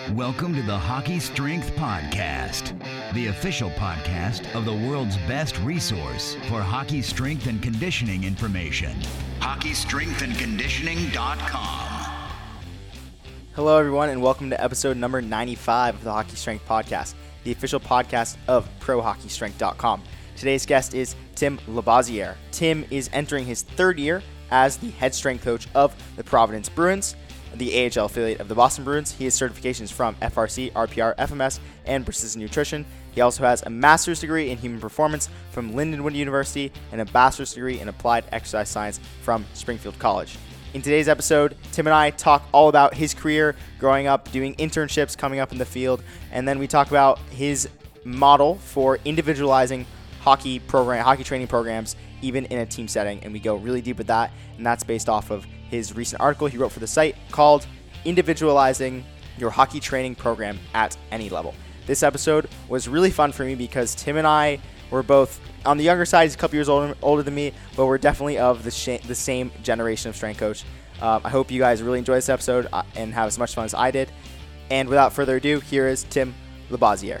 Welcome to the Hockey Strength Podcast, the official podcast of the world's best resource for hockey strength and conditioning information. HockeyStrengthandConditioning.com. Hello, everyone, and welcome to episode number 95 of the Hockey Strength Podcast, the official podcast of ProHockeyStrength.com. Today's guest is Tim Labeziere. Tim is entering his third year as the head strength coach of the Providence Bruins, the AHL affiliate of the Boston Bruins. He has certifications from FRC, RPR, FMS, and Precision Nutrition. He also has a master's degree in human performance from Lindenwood University and a bachelor's degree in applied exercise science from Springfield College. In today's episode, Tim and I talk all about his career, growing up, doing internships, coming up in the field, and then we talk about his model for individualizing hockey training programs, even in a team setting, and we go really deep with that, and that's based off of his recent article he wrote for the site called Individualizing Your Hockey Training Program at Any Level. This episode was really fun for me because Tim and I were both on the younger side. He's a couple years older than me, but we're definitely of the same generation of strength coach. I hope you guys really enjoy this episode and have as much fun as I did. And without further ado, here is Tim Labeziere.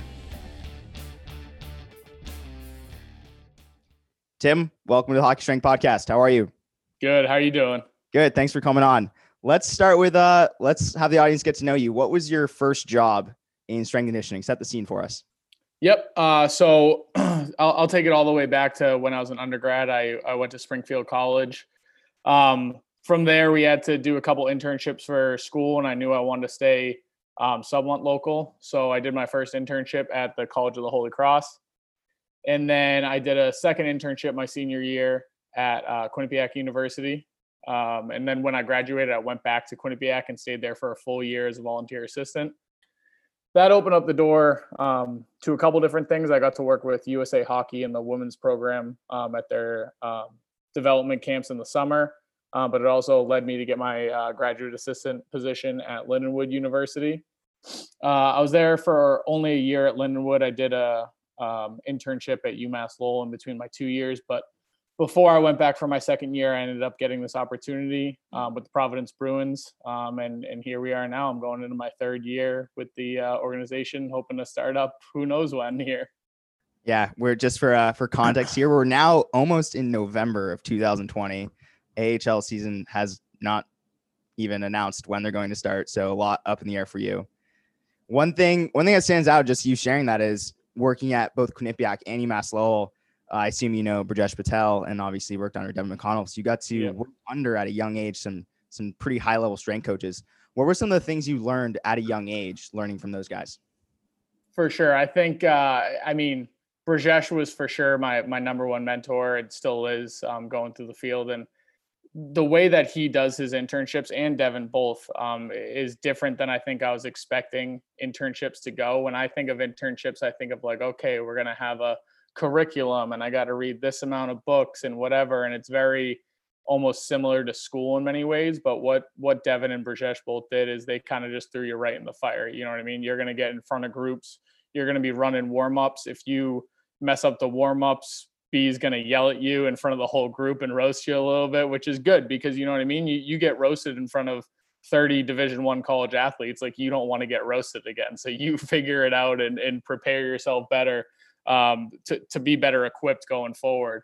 Tim, welcome to the Hockey Strength Podcast. How are you? Good. How are you doing? Good. Thanks for coming on. Let's start with, let's have the audience get to know you. What was your first job in strength conditioning? Set the scene for us. Yep. So I'll take it all the way back to when I was an undergrad. I went to Springfield College. From there, we had to do a couple internships for school, and I knew I wanted to stay somewhat local. So I did my first internship at the College of the Holy Cross. And then I did a second internship my senior year at Quinnipiac University. And then when I graduated, I went back to Quinnipiac and stayed there for a full year as a volunteer assistant. That opened up the door to a couple different things. I got to work with USA Hockey and the women's program at their development camps in the summer. But it also led me to get my graduate assistant position at Lindenwood University. I was there for only a year at Lindenwood. I did a internship at UMass Lowell in between my 2 years, but before I went back for my second year, I ended up getting this opportunity with the Providence Bruins, and here we are now. I'm going into my third year with the organization, hoping to start up who knows when here. Yeah, we're just for context here. We're now almost in November of 2020. AHL season has not even announced when they're going to start, so a lot up in the air for you. One thing that stands out, just you sharing that, is working at both Quinnipiac and UMass Lowell. I assume you know Brajesh Patel and obviously worked under Devin McConnell. So you got to work under at a young age some pretty high level strength coaches. What were some of the things you learned at a young age learning from those guys? For sure. I think, Brajesh was for sure my number one mentor. It still is going through the field. And the way that he does his internships, and Devin both, is different than I think I was expecting internships to go. When I think of internships, I think of like, okay, we're going to have a curriculum and I got to read this amount of books and whatever. And it's very almost similar to school in many ways. But what Devin and Brajesh both did is they kind of just threw you right in the fire. You know what I mean? You're going to get in front of groups. You're going to be running warm-ups. If you mess up the warm-ups, B is going to yell at you in front of the whole group and roast you a little bit, which is good because you know what I mean? You get roasted in front of 30 Division I college athletes. Like, you don't want to get roasted again. So you figure it out and prepare yourself better to be better equipped going forward.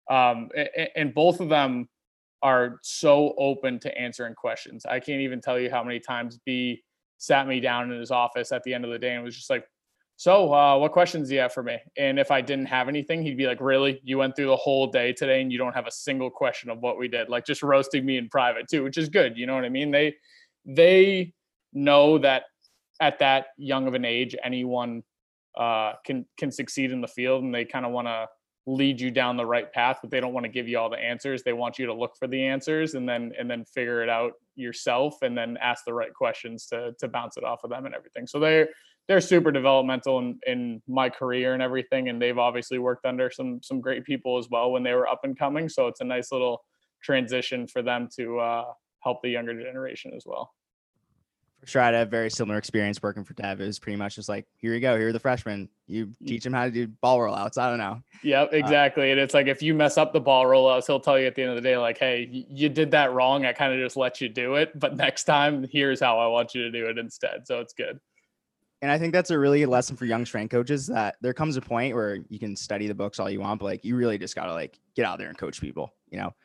And both of them are so open to answering questions. I can't even tell you how many times B sat me down in his office at the end of the day and was just like, so what questions do you have for me? And if I didn't have anything, he'd be like, really? You went through the whole day today and you don't have a single question of what we did? Like, just roasting me in private too, which is good. You know what I mean? They know that at that young of an age, anyone can succeed in the field, and they kind of want to lead you down the right path, but they don't want to give you all the answers. They want you to look for the answers and then figure it out yourself, and then ask the right questions to bounce it off of them and everything. So they're super developmental in my career and everything, and they've obviously worked under some great people as well when they were up and coming. So it's a nice little transition for them to help the younger generation as well. For sure, I had a very similar experience working for Dev. It was pretty much just like, here you go, here are the freshmen. You teach them how to do ball rollouts. I don't know. Yep, exactly. And it's like, if you mess up the ball rollouts, he'll tell you at the end of the day, like, hey, you did that wrong. I kind of just let you do it, but next time, here's how I want you to do it instead. So it's good. And I think that's a really good lesson for young strength coaches, that there comes a point where you can study the books all you want, but like you really just got to like get out there and coach people,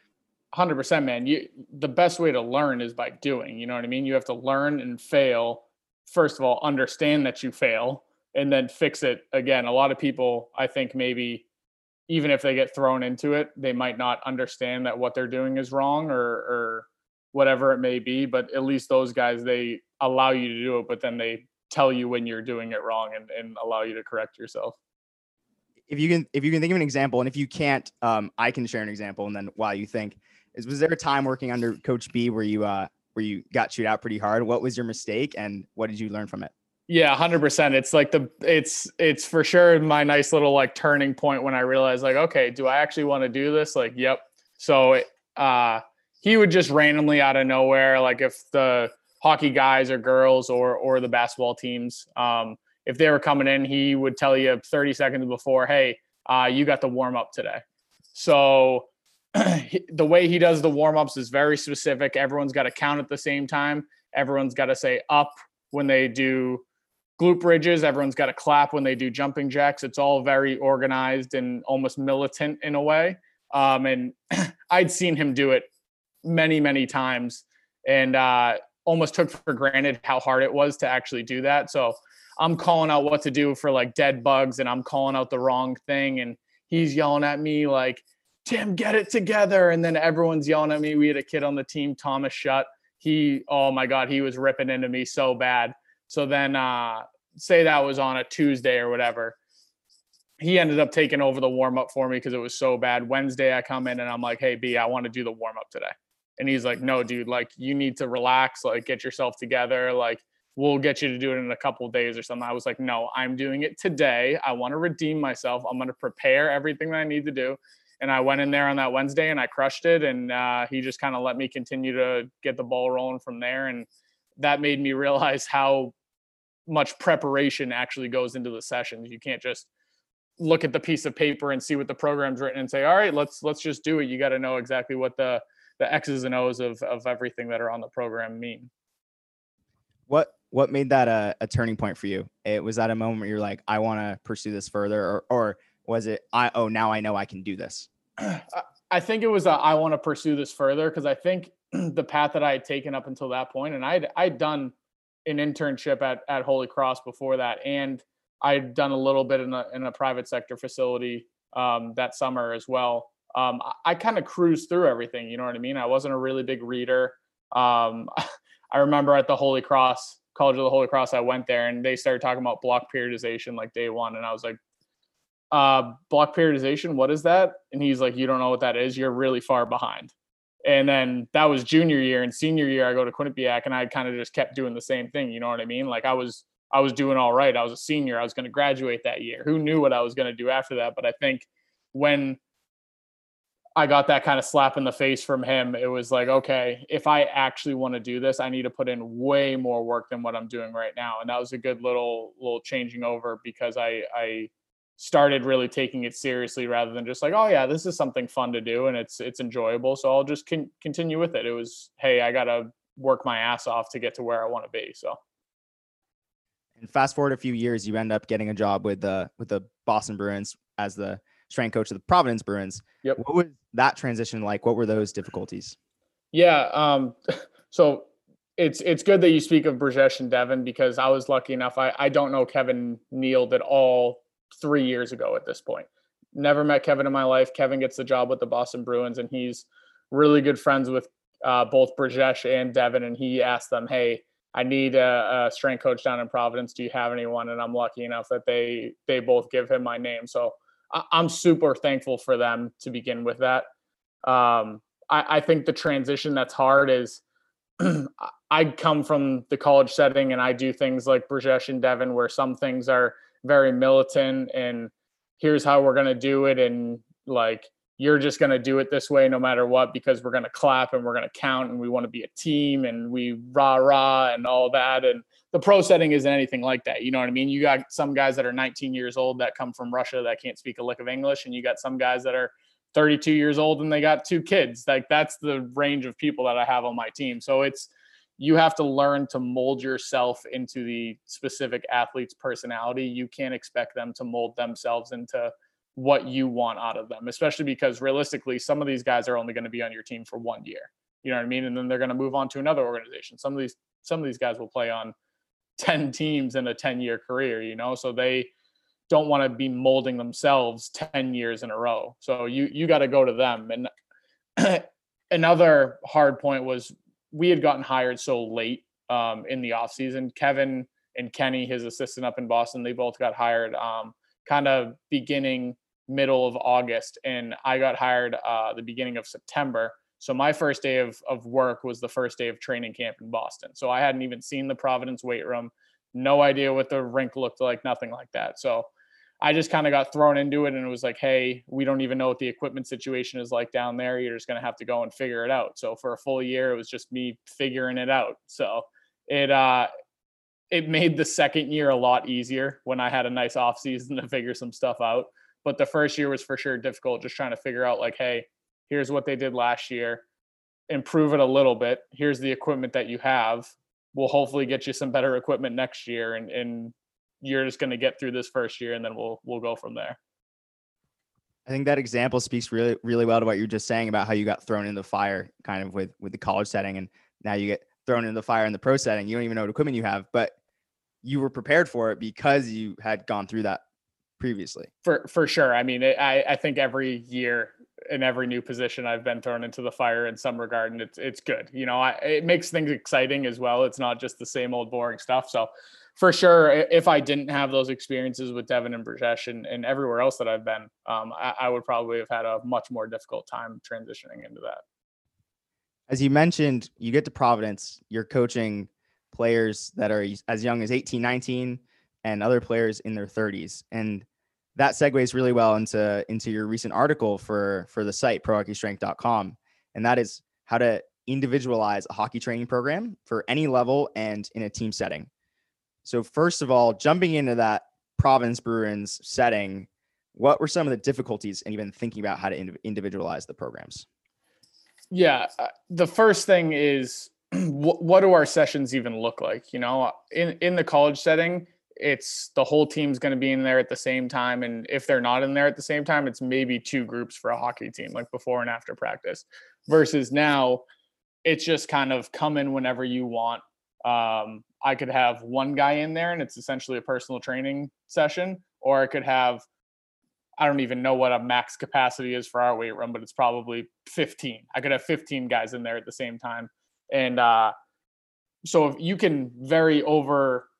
100%, man. The best way to learn is by doing, you know what I mean? You have to learn and fail. First of all, understand that you fail and then fix it again. A lot of people, I think, maybe even if they get thrown into it, they might not understand that what they're doing is wrong or whatever it may be. But at least those guys, they allow you to do it, but then they tell you when you're doing it wrong and allow you to correct yourself. If you can think of an example, and if you can't, I can share an example. And then while you think, was there a time working under Coach B where you got chewed out pretty hard? What was your mistake and what did you learn from it? Yeah, 100%. It's like it's for sure my nice little like turning point when I realized like, okay, do I actually want to do this? Like, yep. So he would just randomly out of nowhere, like if the hockey guys or girls or the basketball teams, if they were coming in, he would tell you 30 seconds before, hey, you got the warm up today. So the way he does the warm ups is very specific. Everyone's got to count at the same time. Everyone's got to say up when they do glute bridges. Everyone's got to clap when they do jumping jacks. It's all very organized and almost militant in a way. And I'd seen him do it many, many times and almost took for granted how hard it was to actually do that. So I'm calling out what to do for like dead bugs and I'm calling out the wrong thing. And he's yelling at me like, Tim, get it together. And then everyone's yelling at me. We had a kid on the team, Thomas Shutt. Oh my God, he was ripping into me so bad. So then say that was on a Tuesday or whatever. He ended up taking over the warm up for me because it was so bad. Wednesday, I come in and I'm like, hey, B, I want to do the warm up today. And he's like, no, dude, like you need to relax, like get yourself together. Like we'll get you to do it in a couple of days or something. I was like, no, I'm doing it today. I want to redeem myself. I'm going to prepare everything that I need to do. And I went in there on that Wednesday and I crushed it. And he just kind of let me continue to get the ball rolling from there. And that made me realize how much preparation actually goes into the sessions. You can't just look at the piece of paper and see what the program's written and say, all right, let's just do it. You got to know exactly what the X's and O's of everything that are on the program mean. What made that a turning point for you? Was that a moment where you're like, I want to pursue this further, or was it, now I know I can do this? I think it was I want to pursue this further because I think the path that I had taken up until that point, and I'd done an internship at Holy Cross before that, and I'd done a little bit in a private sector facility that summer as well. I kind of cruised through everything, you know what I mean? I wasn't a really big reader. I remember at the Holy Cross, College of the Holy Cross, I went there and they started talking about block periodization like day one. And I was like, block periodization, what is that? And he's like, you don't know what that is? You're really far behind. And then that was junior year, and senior year, I go to Quinnipiac and I kind of just kept doing the same thing. You know what I mean? Like I was doing all right. I was a senior. I was going to graduate that year. Who knew what I was going to do after that? But I think when I got that kind of slap in the face from him, it was like, okay, if I actually want to do this, I need to put in way more work than what I'm doing right now. And that was a good little changing over because I started really taking it seriously rather than just like, oh yeah, this is something fun to do and it's enjoyable. So I'll just continue with it. It was, hey, I got to work my ass off to get to where I want to be. So. And fast forward a few years, you end up getting a job with the Boston Bruins as the strength coach of the Providence Bruins. Yep. What was that transition like? What were those difficulties? Yeah. So it's good that you speak of Brajesh and Devin because I was lucky enough. I don't know Kevin Neal at all 3 years ago at this point. Never met Kevin in my life. Kevin gets the job with the Boston Bruins and he's really good friends with both Brajesh and Devin. And he asked them, hey, I need a strength coach down in Providence. Do you have anyone? And I'm lucky enough that they both give him my name. So I'm super thankful for them to begin with that. I think the transition that's hard is I come from the college setting and I do things like Brajesh and Devin where some things are very militant and here's how we're going to do it. And like, you're just going to do it this way no matter what, because we're going to clap and we're going to count and we want to be a team and we rah and all that. And the pro setting isn't anything like that. You know what I mean? You got some guys that are 19 years old that come from Russia that can't speak a lick of English. And you got some guys that are 32 years old and they got 2 kids. Like that's the range of people that I have on my team. So it's, you have to learn to mold yourself into the specific athlete's personality. You can't expect them to mold themselves into what you want out of them, especially because realistically, some of these guys are only going to be on your team for 1 year. You know what I mean? And then they're going to move on to another organization. Some of these guys will play on 10 teams in a 10-year career, so they don't want to be molding themselves 10 years in a row. So you got to go to them. And another hard point was we had gotten hired so late in the offseason. Kevin and Kenny, his assistant up in Boston, they both got hired kind of beginning middle of August. And I got hired the beginning of September. So my first day of work was the first day of training camp in Boston. So I hadn't even seen the Providence weight room, no idea what the rink looked like, nothing like that. So I just kind of got thrown into it, and it was like, hey, we don't even know what the equipment situation is like down there. You're just going to have to go and figure it out. So for a full year, it was just me figuring it out. So it made the second year a lot easier when I had a nice off season to figure some stuff out. But the first year was for sure difficult, just trying to figure out like, hey, here's what they did last year, improve it a little bit. Here's the equipment that you have. We'll hopefully get you some better equipment next year. And you're just going to get through this first year, and then we'll go from there. I think that example speaks really, really well to what you're just saying about how you got thrown in the fire kind of with the college setting. And now you get thrown in the fire in the pro setting. You don't even know what equipment you have, but you were prepared for it because you had gone through that previously. For sure. I mean, I think every year in every new position I've been thrown into the fire in some regard, and it's good. It makes things exciting as well. It's not just the same old boring stuff. So for sure, if I didn't have those experiences with Devin and Brajesh and everywhere else that I've been, I would probably have had a much more difficult time transitioning into that. As you mentioned, you get to Providence, you're coaching players that are as young as 18, 19, and other players in their 30s. And that segues really well into your recent article for the site, prohockeystrength.com. And that is how to individualize a hockey training program for any level and in a team setting. So first of all, jumping into that Providence Bruins setting, what were some of the difficulties in even thinking about how to individualize the programs? Yeah, the first thing is what do our sessions even look like? In the college setting, it's the whole team's going to be in there at the same time. And if they're not in there at the same time, it's maybe 2 groups for a hockey team, like before and after practice, versus now it's just kind of come in whenever you want. I could have 1 guy in there and it's essentially a personal training session, or I could have, I don't even know what a max capacity is for our weight room, but it's probably 15. I could have 15 guys in there at the same time. And so if you can very over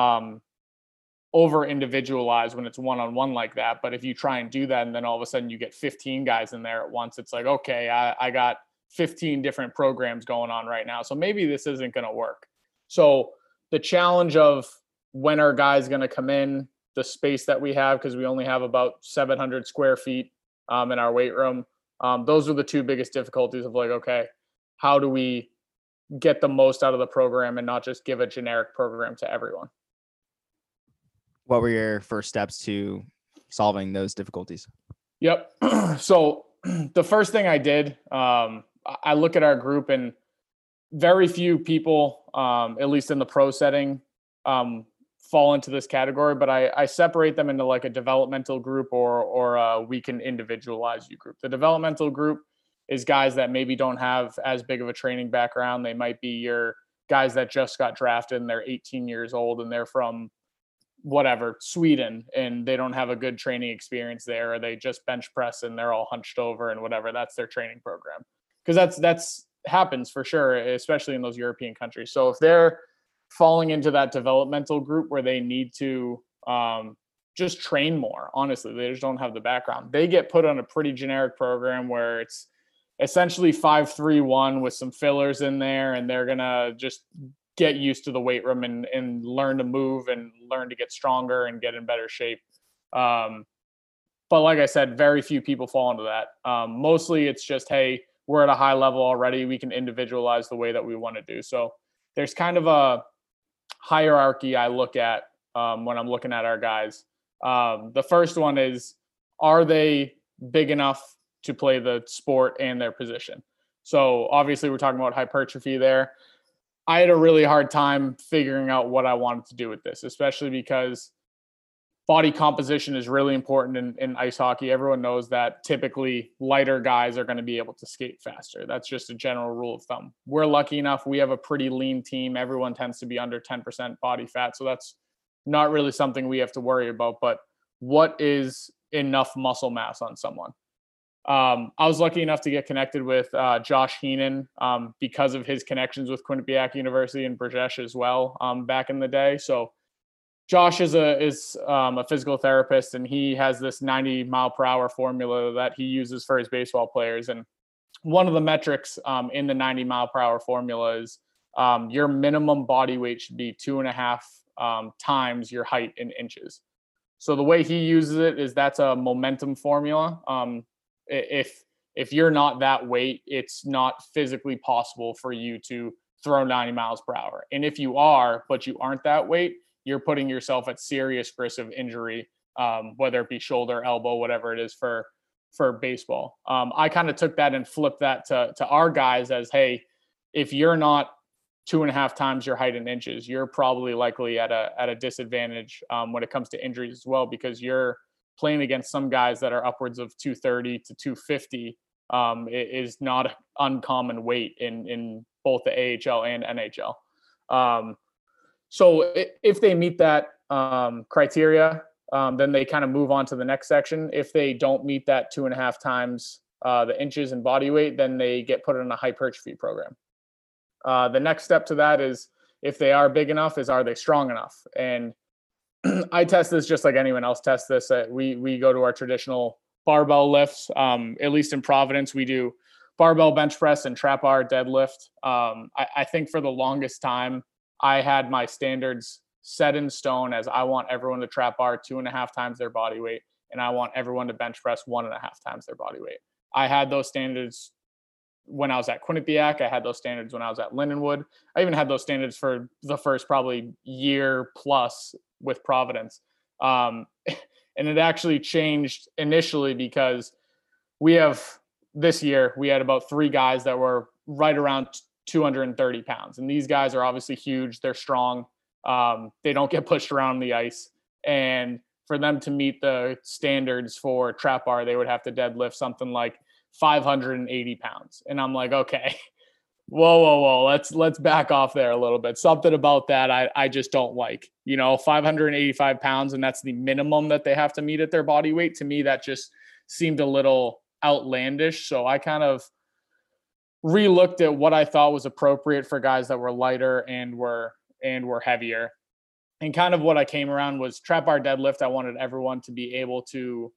individualize when it's one-on-one like that. But if you try and do that, and then all of a sudden you get 15 guys in there at once, it's like, okay, I got 15 different programs going on right now. So maybe this isn't going to work. So the challenge of when are guys going to come in, the space that we have, because we only have about 700 square feet in our weight room. Those are the 2 biggest difficulties of like, okay, how do we get the most out of the program and not just give a generic program to everyone? What were your first steps to solving those difficulties? Yep. So the first thing I did, I look at our group, and very few people, at least in the pro setting, fall into this category, but I separate them into like a developmental group or a we can individualize you group. The developmental group is guys that maybe don't have as big of a training background. They might be your guys that just got drafted and they're 18 years old and they're from whatever, Sweden, and they don't have a good training experience there, or they just bench press and they're all hunched over and whatever. That's their training program. Because that's happens for sure, especially in those European countries. So if they're falling into that developmental group where they need to just train more, honestly, they just don't have the background. They get put on a pretty generic program where it's essentially 5-3-1 with some fillers in there, and they're going to just get used to the weight room and learn to move and learn to get stronger and get in better shape. But like I said, very few people fall into that. Mostly it's just, hey, we're at a high level already. We can individualize the way that we want to do. So there's kind of a hierarchy I look at when I'm looking at our guys. The first one is, are they big enough to play the sport and their position? So obviously we're talking about hypertrophy there. I had a really hard time figuring out what I wanted to do with this, especially because body composition is really important in ice hockey. Everyone knows that typically lighter guys are going to be able to skate faster. That's just a general rule of thumb. We're lucky enough. We have a pretty lean team. Everyone tends to be under 10% body fat. So that's not really something we have to worry about. But what is enough muscle mass on someone? I was lucky enough to get connected with Josh Heenan because of his connections with Quinnipiac University and Burjesh as well back in the day. So Josh is a physical therapist, and he has this 90 mile per hour formula that he uses for his baseball players. And one of the metrics in the 90 mile per hour formula is your minimum body weight should be 2.5 times your height in inches. So the way he uses it is that's a momentum formula. If you're not that weight, it's not physically possible for you to throw 90 miles per hour. And if you are, but you aren't that weight, you're putting yourself at serious risk of injury, whether it be shoulder, elbow, whatever it is for baseball. I kind of took that and flipped that to our guys as, hey, if you're not 2.5 times your height in inches, you're probably likely at a disadvantage when it comes to injuries as well, because you're playing against some guys that are upwards of 230 to 250. It is not an uncommon weight in both the AHL and NHL. So if they meet that criteria, then they kind of move on to the next section. If they don't meet that 2.5 times the inches in body weight, then they get put in a hypertrophy program. The next step to that is, if they are big enough, is are they strong enough? And I test this just like anyone else tests this. We go to our traditional barbell lifts. At least in Providence, we do barbell bench press and trap bar deadlift. I think for the longest time, I had my standards set in stone as I want everyone to trap bar 2.5 times their body weight, and I want everyone to bench press 1.5 times their body weight. I had those standards when I was at Quinnipiac. I had those standards when I was at Lindenwood. I even had those standards for the first probably year plus with Providence. And it actually changed initially because this year we had about 3 guys that were right around 230 pounds. And these guys are obviously huge. They're strong. They don't get pushed around the ice. And for them to meet the standards for trap bar, they would have to deadlift something like 580 pounds. And I'm like, okay, whoa. Let's back off there a little bit. Something about that I just don't like. 585 pounds, and that's the minimum that they have to meet at their body weight. To me, that just seemed a little outlandish. So I kind of re-looked at what I thought was appropriate for guys that were lighter and were heavier. And kind of what I came around was trap bar deadlift. I wanted everyone to be able to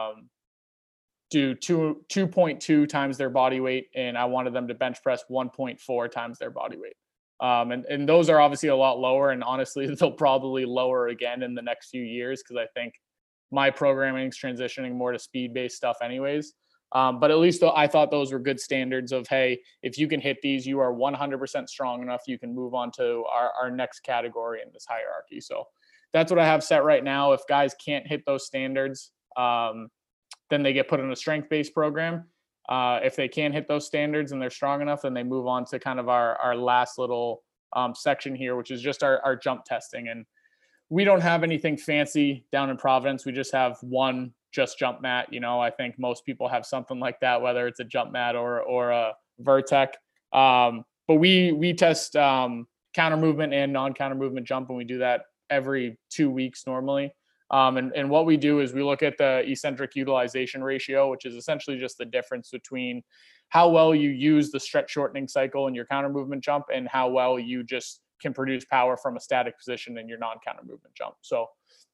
do 2.2 times their body weight, and I wanted them to bench press 1.4 times their body weight. And those are obviously a lot lower, and honestly, they'll probably lower again in the next few years, because I think my programming is transitioning more to speed-based stuff anyways. But at least I thought those were good standards of, hey, if you can hit these, you are 100% strong enough. You can move on to our next category in this hierarchy. So that's what I have set right now. If guys can't hit those standards, then they get put in a strength-based program. If they can't hit those standards and they're strong enough, then they move on to kind of our last little section here, which is just our jump testing. And we don't have anything fancy down in Providence. We just have one just jump mat. I think most people have something like that, whether it's a jump mat or a Vertec. But we test counter movement and non-counter movement jump, and we do that every 2 weeks normally. And what we do is we look at the eccentric utilization ratio, which is essentially just the difference between how well you use the stretch shortening cycle in your counter movement jump and how well you just can produce power from a static position in your non-counter movement jump. So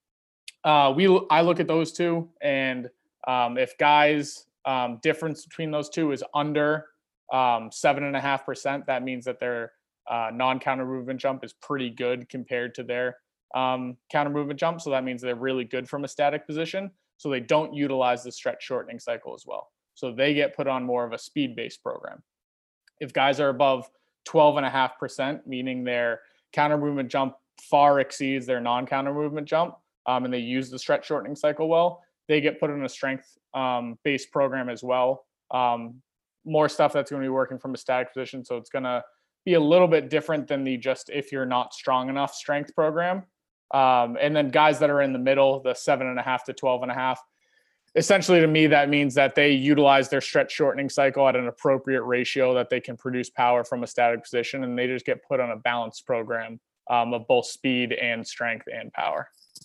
I look at those two, and if guys difference between those two is under 7.5%, that means that their non-counter movement jump is pretty good compared to their counter movement jump. So that means they're really good from a static position. So they don't utilize the stretch shortening cycle as well. So they get put on more of a speed-based program. If guys are above 12.5%, meaning their counter movement jump far exceeds their non-counter movement jump, and they use the stretch shortening cycle well, they get put in a strength based program as well. More stuff that's going to be working from a static position. So it's going to be a little bit different than the just if you're not strong enough strength program. And then guys that are in the middle, the 7.5 to 12.5, essentially to me, that means that they utilize their stretch shortening cycle at an appropriate ratio that they can produce power from a static position, and they just get put on a balanced program of both speed and strength and power.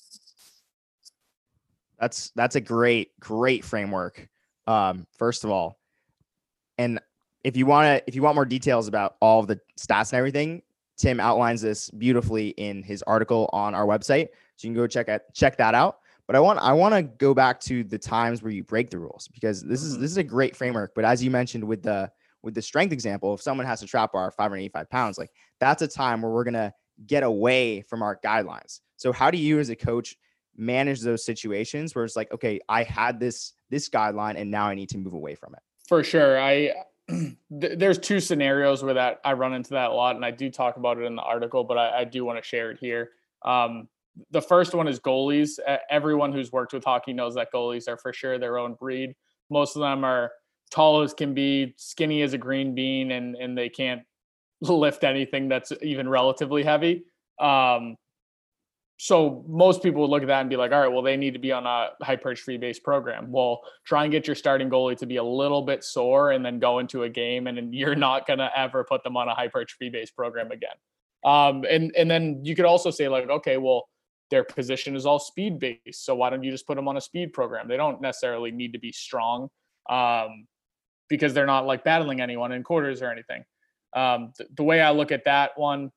That's a great framework. First of all, and if you want more details about all of the stats and everything, Tim outlines this beautifully in his article on our website, so you can go check that out. But I want to go back to the times where you break the rules, because this is a great framework. But as you mentioned with the strength example, if someone has a trap bar 585 pounds, like that's a time where we're gonna get away from our guidelines. So how do you as a coach manage those situations where it's like, okay, I had this guideline and now I need to move away from it? For sure. There's two scenarios where that I run into that a lot, and I do talk about it in the article, but I do want to share it here. The first one is goalies. Everyone who's worked with hockey knows that goalies are for sure their own breed. Most of them are tall as can be, skinny as a green bean, and they can't lift anything that's even relatively heavy. So most people would look at that and be like, all right, well, they need to be on a hypertrophy based program. Well, try and get your starting goalie to be a little bit sore and then go into a game, and then you're not going to ever put them on a hypertrophy based program again. And then you could also say like, okay, well, their position is all speed based, so why don't you just put them on a speed program? They don't necessarily need to be strong because they're not like battling anyone in quarters or anything. The way I look at that one,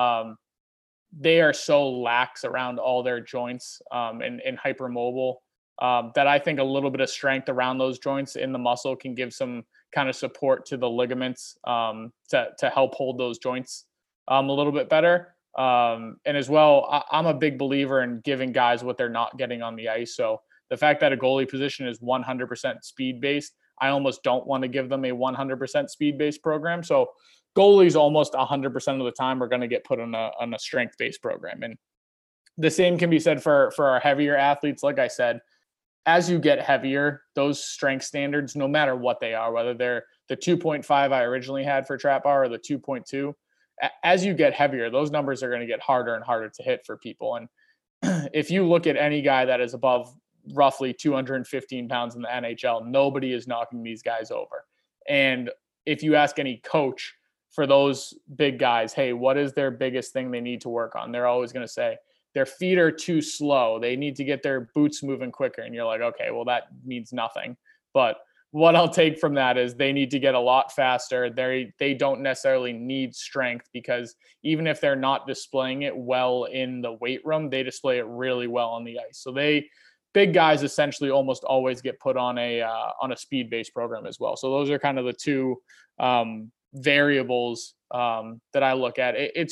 they are so lax around all their joints and hypermobile that I think a little bit of strength around those joints in the muscle can give some kind of support to the ligaments to help hold those joints a little bit better. And as well, I'm a big believer in giving guys what they're not getting on the ice. So the fact that a goalie position is 100% speed based, I almost don't want to give them a 100% speed based program. So goalies almost 100% of the time are going to get put on a strength-based program. And the same can be said for our heavier athletes. Like I said, as you get heavier, those strength standards, no matter what they are, whether they're the 2.5 I originally had for trap bar or the 2.2, as you get heavier, those numbers are going to get harder and harder to hit for people. And if you look at any guy that is above roughly 215 pounds in the NHL, nobody is knocking these guys over. And if you ask any coach for those big guys, hey, what is their biggest thing they need to work on? They're always going to say their feet are too slow. They need to get their boots moving quicker. And you're like, okay, well, that means nothing. But what I'll take from that is they need to get a lot faster. They don't necessarily need strength, because even if they're not displaying it well in the weight room, they display it really well on the ice. So big guys essentially almost always get put on a speed-based program as well. So those are kind of the two variables that I look at. It's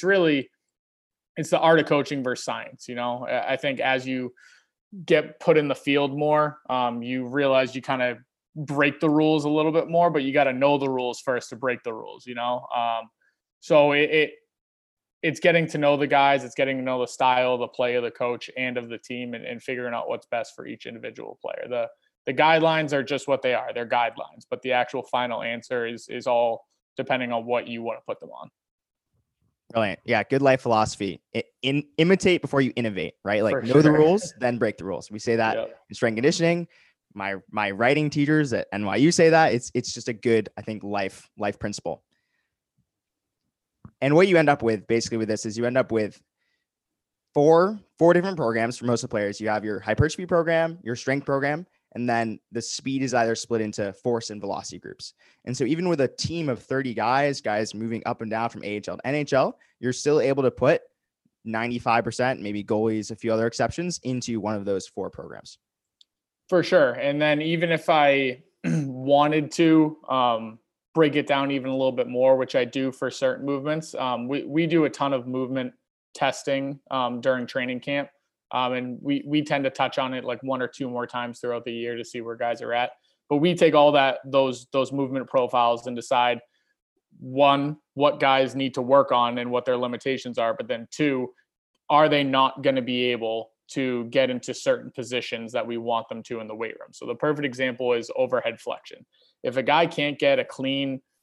the art of coaching versus science. I think as you get put in the field more, you realize you kind of break the rules a little bit more, but you got to know the rules first to break the rules, so it's getting to know the guys, it's getting to know the style, the play of the coach and of the team, and figuring out what's best for each individual player. The guidelines are just what they are. They're guidelines, but the actual final answer is all depending on what you want to put them on. Brilliant. Yeah. Good life philosophy. Imitate before you innovate, right? Like know the rules, then break the rules. We say that in strength conditioning. My writing teachers at NYU say that. It's just a good, I think, life principle. And what you end up with basically with this is you end up with four different programs for most of the players. You have your hypertrophy program, your strength program, and then the speed is either split into force and velocity groups. And so even with a team of 30 guys moving up and down from AHL to NHL, you're still able to put 95%, maybe goalies, a few other exceptions, into one of those four programs. For sure. And then even if I wanted to break it down even a little bit more, which I do for certain movements, we do a ton of movement testing during training camp. And we tend to touch on it like one or two more times throughout the year to see where guys are at. But we take all those movement profiles and decide, one, what guys need to work on and what their limitations are. But then two, are they not going to be able to get into certain positions that we want them to in the weight room? So the perfect example is overhead flexion. If a guy can't get a clean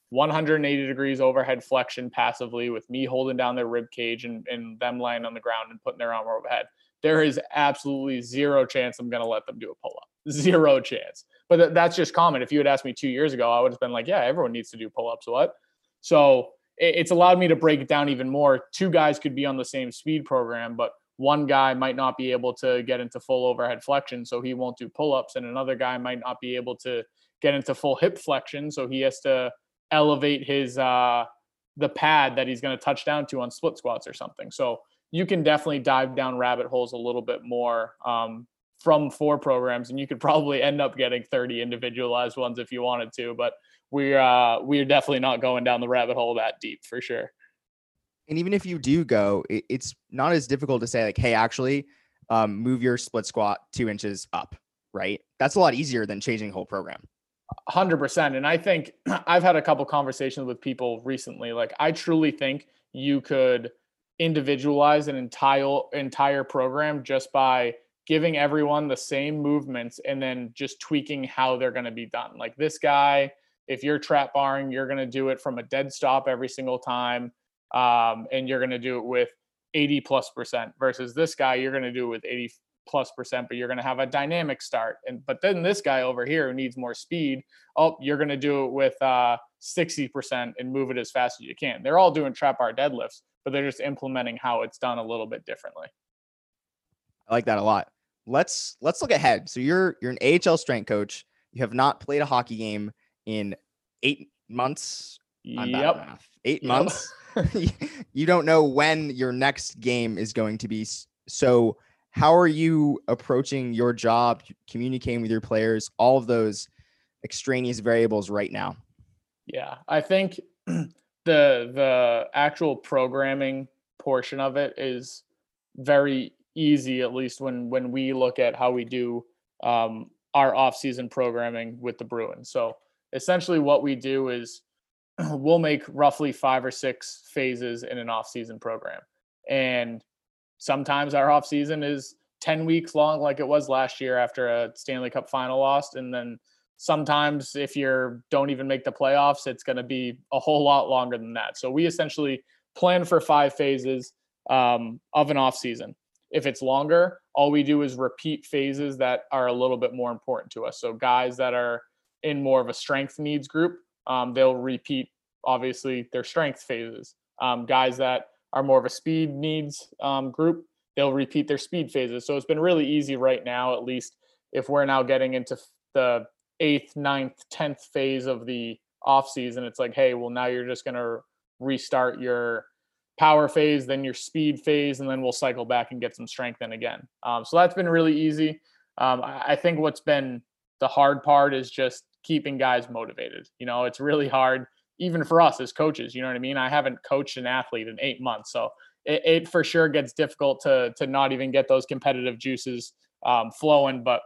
180 degrees overhead flexion passively with me holding down their rib cage and them lying on the ground and putting their arm overhead, there is absolutely zero chance I'm going to let them do a pull-up. Zero chance. But that's just common. If you had asked me 2 years ago, I would have been like, yeah, everyone needs to do pull-ups. What? So it's allowed me to break it down even more. Two guys could be on the same speed program, but one guy might not be able to get into full overhead flexion, so he won't do pull-ups. And another guy might not be able to get into full hip flexion, so he has to elevate his the pad that he's going to touch down to on split squats or something. So you can definitely dive down rabbit holes a little bit more from 4 programs, and you could probably end up getting 30 individualized ones if you wanted to. But we're definitely not going down the rabbit hole that deep for sure. And even if you do go, it's not as difficult to say like, hey, actually move your split squat 2 inches up, right? That's a lot easier than changing the whole program. 100%. And I think I've had a couple conversations with people recently. Like, I truly think you could individualize an entire program just by giving everyone the same movements and then just tweaking how they're going to be done. Like this guy, if you're trap barring, you're going to do it from a dead stop every single time. And you're going to do it with 80+% versus this guy, you're going to do it with 80+%, but you're going to have a dynamic start. But then this guy over here who needs more speed, you're going to do it with 60% and move it as fast as you can. They're all doing trap bar deadlifts, but they're just implementing how it's done a little bit differently. I like that a lot. Let's look ahead. So you're an AHL strength coach. You have not played a hockey game in 8 months. I'm bad at math. 8 months. You don't know when your next game is going to be. So how are you approaching your job, communicating with your players, all of those extraneous variables right now? Yeah, I think the actual programming portion of it is very easy, at least when we look at how we do our off-season programming with the Bruins. So essentially what we do is we'll make roughly 5 or 6 phases in an off-season program. And sometimes our off-season is 10 weeks long, like it was last year after a Stanley Cup final loss. And then sometimes if you don't even make the playoffs, it's going to be a whole lot longer than that. So we essentially plan for 5 phases of an off-season. If it's longer, all we do is repeat phases that are a little bit more important to us. So guys that are in more of a strength needs group, they'll repeat, obviously, their strength phases. Guys that are more of a speed needs group, they'll repeat their speed phases. So it's been really easy right now, at least if we're now getting into the 8th, 9th, 10th phase of the off season, it's like, hey, well, now you're just going to restart your power phase, then your speed phase, and then we'll cycle back and get some strength in again. So that's been really easy. I think what's been the hard part is just keeping guys motivated. You know, it's really hard, even for us as coaches, you know what I mean? I haven't coached an athlete in 8 months. So it for sure gets difficult to not even get those competitive juices flowing. But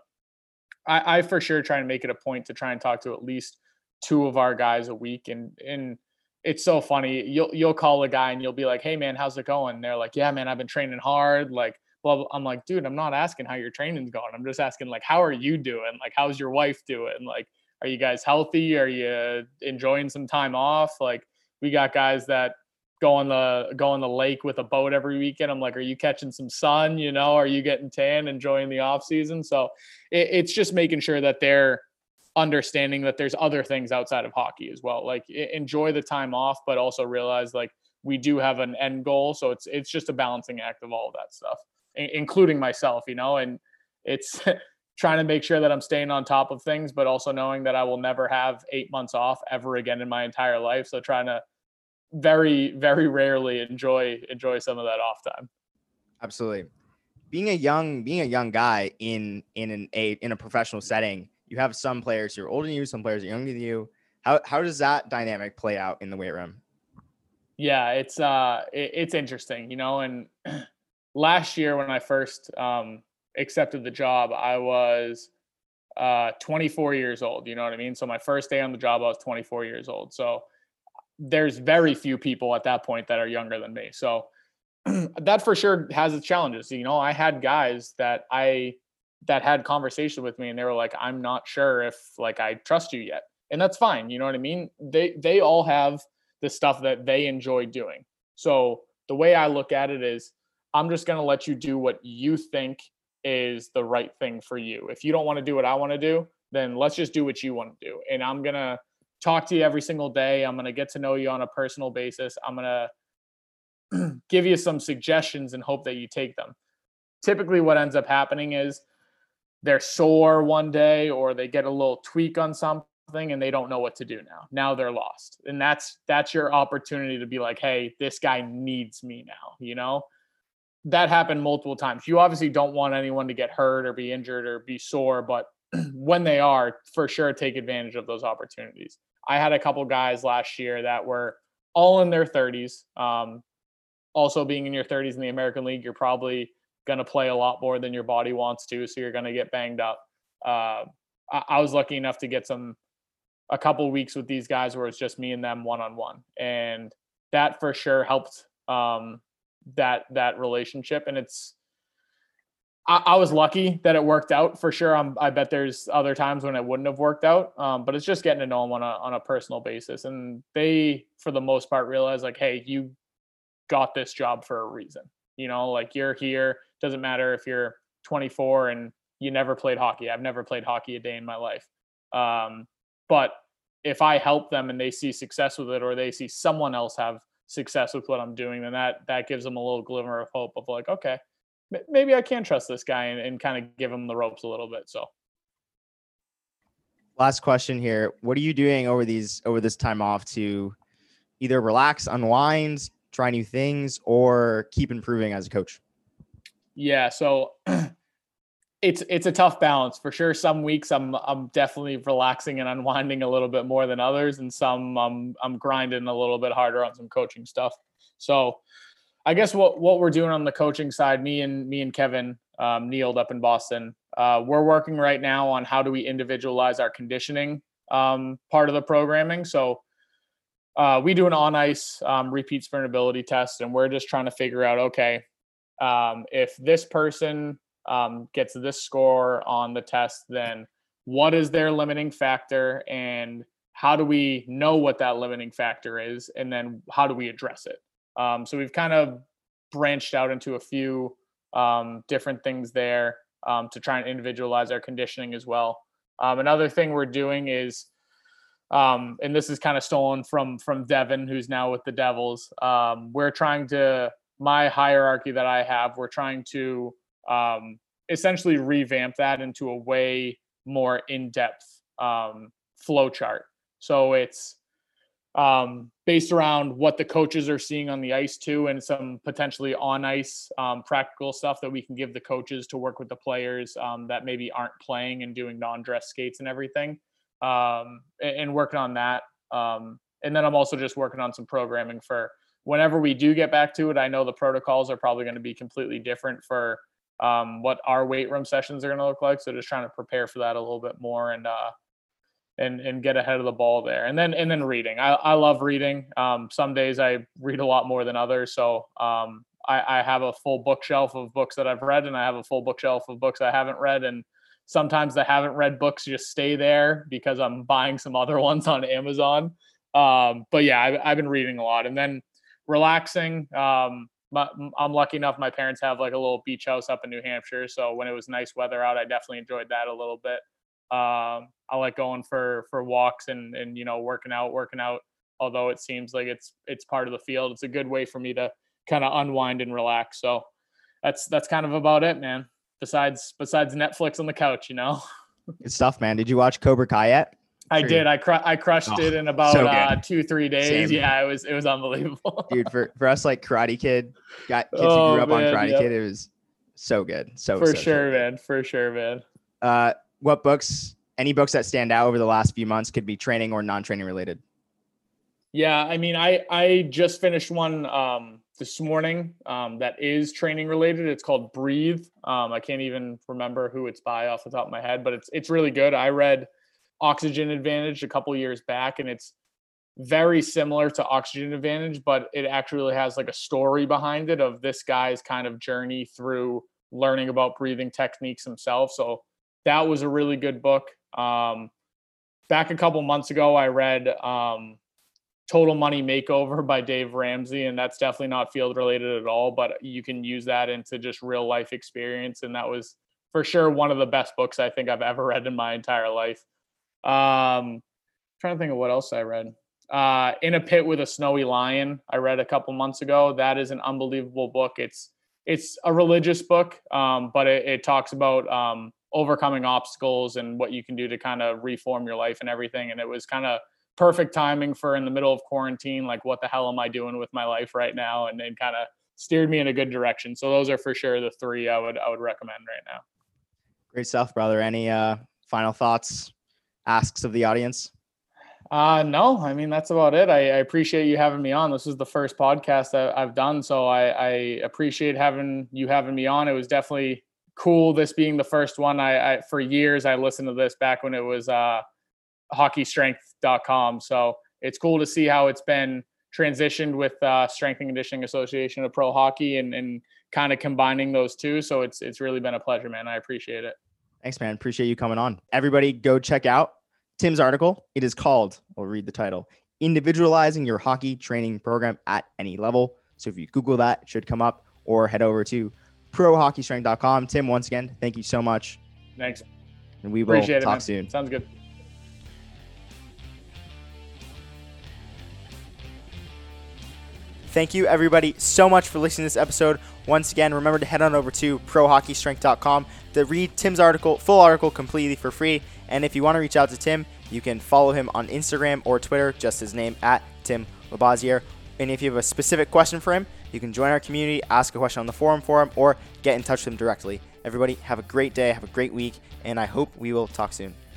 I for sure try and make it a point to try and talk to at least 2 of our guys a week. And it's so funny. You'll call a guy and you'll be like, hey man, how's it going? And they're like, yeah, man, I've been training hard. Like, well, I'm like, dude, I'm not asking how your training's going. I'm just asking, like, how are you doing? Like, how's your wife doing? Like, are you guys healthy? Are you enjoying some time off? Like, we got guys that go on the lake with a boat every weekend. I'm like, are you catching some sun? You know, are you getting tan, enjoying the off season? So it's just making sure that they're understanding that there's other things outside of hockey as well. Like, enjoy the time off, but also realize like we do have an end goal. So it's just a balancing act of all of that stuff, including myself, you know, and it's trying to make sure that I'm staying on top of things, but also knowing that I will never have 8 months off ever again in my entire life. So trying to very, very rarely enjoy some of that off time. Absolutely. Being a young guy in a professional setting, you have some players who are older than you, some players are younger than you. How does that dynamic play out in the weight room? Yeah, it's interesting, you know, and last year when I first accepted the job, I was 24 years old, you know what I mean? So my first day on the job, I was 24 years old. So there's very few people at that point that are younger than me. So that for sure has its challenges. You know, I had guys that had conversation with me and they were like, I'm not sure if like I trust you yet. and that's fine. You know what I mean? They all have the stuff that they enjoy doing. So the way I look at it is, I'm just going to let you do what you think is the right thing for you. If you don't want to do what I want to do, then let's just do what you want to do. And I'm going to talk to you every single day. I'm going to get to know you on a personal basis. I'm going to give you some suggestions and hope that you take them. Typically what ends up happening is they're sore one day, or they get a little tweak on something and they don't know what to do now. Now they're lost. And that's your opportunity to be like, hey, this guy needs me now. You know, that happened multiple times. You obviously don't want anyone to get hurt or be injured or be sore, but when they are, for sure, take advantage of those opportunities. I had a couple guys last year that were all in their 30s. Also, being in your 30s in the American League, you're probably going to play a lot more than your body wants to, so you're going to get banged up. I was lucky enough to get a couple weeks with these guys where it's just me and them one-on-one, and that for sure helped that relationship. And I was lucky that it worked out for sure. I bet there's other times when it wouldn't have worked out, but it's just getting to know them on a personal basis, and they, for the most part, realize like, hey, you got this job for a reason. You know, like, you're here. Doesn't matter if you're 24 and you never played hockey. I've never played hockey a day in my life. But if I help them and they see success with it, or they see someone else have success with what I'm doing, then that gives them a little glimmer of hope of like, okay, maybe I can trust this guy, and kind of give him the ropes a little bit. So last question here. What are you doing over this time off to either relax, unwind, try new things, or keep improving as a coach? Yeah. So it's a tough balance for sure. Some weeks I'm definitely relaxing and unwinding a little bit more than others. And some I'm grinding a little bit harder on some coaching stuff. So I guess what we're doing on the coaching side, me and Kevin Neal up in Boston, we're working right now on how do we individualize our conditioning part of the programming. So we do an on ice repeat sprintability test, and we're just trying to figure out, okay, if this person gets this score on the test, then what is their limiting factor, and how do we know what that limiting factor is, and then how do we address it? So we've kind of branched out into a few different things there to try and individualize our conditioning as well. Another thing we're doing is, and this is kind of stolen from Devin, who's now with the Devils. We're trying to, my hierarchy that I have, we're trying to essentially revamp that into a way more in-depth flow chart. So it's based around what the coaches are seeing on the ice too, and some potentially on ice practical stuff that we can give the coaches to work with the players that maybe aren't playing and doing non-dress skates and everything, and working on that. And then I'm also just working on some programming for whenever we do get back to it. I know the protocols are probably going to be completely different for what our weight room sessions are going to look like. So just trying to prepare for that a little bit more, and get ahead of the ball there. And then reading. I love reading. Some days I read a lot more than others. So I have a full bookshelf of books that I've read, and I have a full bookshelf of books I haven't read. And sometimes the haven't read books just stay there because I'm buying some other ones on Amazon. But yeah, I've been reading a lot. And then relaxing. I'm lucky enough, my parents have like a little beach house up in New Hampshire. So when it was nice weather out, I definitely enjoyed that a little bit. I like going for walks and working out, although it seems like it's part of the field. It's a good way for me to kind of unwind and relax. So that's kind of about it, man. Besides Netflix on the couch, Good stuff, man. Did you watch Cobra Kai yet? I did. I crushed it in about 2-3 days. Same. Yeah, it was unbelievable. Dude, for us, like Karate Kid, kids who grew up on Karate Kid, it was so good. For sure, man. What books, any books that stand out over the last few months, could be training or non-training related? Yeah, I mean, I just finished one this morning that is training related. It's called Breathe. I can't even remember who it's by off the top of my head, but it's really good. I read Oxygen Advantage a couple years back, and it's very similar to Oxygen Advantage, but it actually has like a story behind it of this guy's kind of journey through learning about breathing techniques himself. So that was a really good book. back a couple months ago, I read Total Money Makeover by Dave Ramsey, and that's definitely not field related at all, but you can use that into just real life experience. And that was for sure one of the best books I think I've ever read in my entire life. Trying to think of what else I read. In a Pit with a Snowy Lion, I read a couple months ago. That is an unbelievable book. It's a religious book, but it talks about overcoming obstacles and what you can do to kind of reform your life and everything. And it was kind of perfect timing for in the middle of quarantine, like what the hell am I doing with my life right now? And then kind of steered me in a good direction. So those are for sure the three I would recommend right now. Great stuff, brother. Any final thoughts, asks of the audience? No, I mean, that's about it. I appreciate you having me on. This is the first podcast that I've done, so I appreciate having me on. It was definitely cool, this being the first one. I for years, I listened to this back when it was hockeystrength.com. So it's cool to see how it's been transitioned with Strength and Conditioning Association of Pro Hockey and kind of combining those two. So it's really been a pleasure, man. I appreciate it. Thanks, man. Appreciate you coming on. Everybody go check out Tim's article. It is called, I'll read the title, Individualizing Your Hockey Training Program at Any Level. So if you Google that, it should come up, or head over to prohockeystrength.com. Tim, once again, thank you so much. Thanks. And we will Appreciate talk it, soon. Sounds good. Thank you, everybody, so much for listening to this episode. Once again, remember to head on over to prohockeystrength.com to read Tim's article, full article, completely for free. And if you want to reach out to Tim, you can follow him on Instagram or Twitter, just his name, at Tim Labaziere. And if you have a specific question for him, you can join our community, ask a question on the forum for him, or get in touch with him directly. Everybody, have a great day, have a great week, and I hope we will talk soon.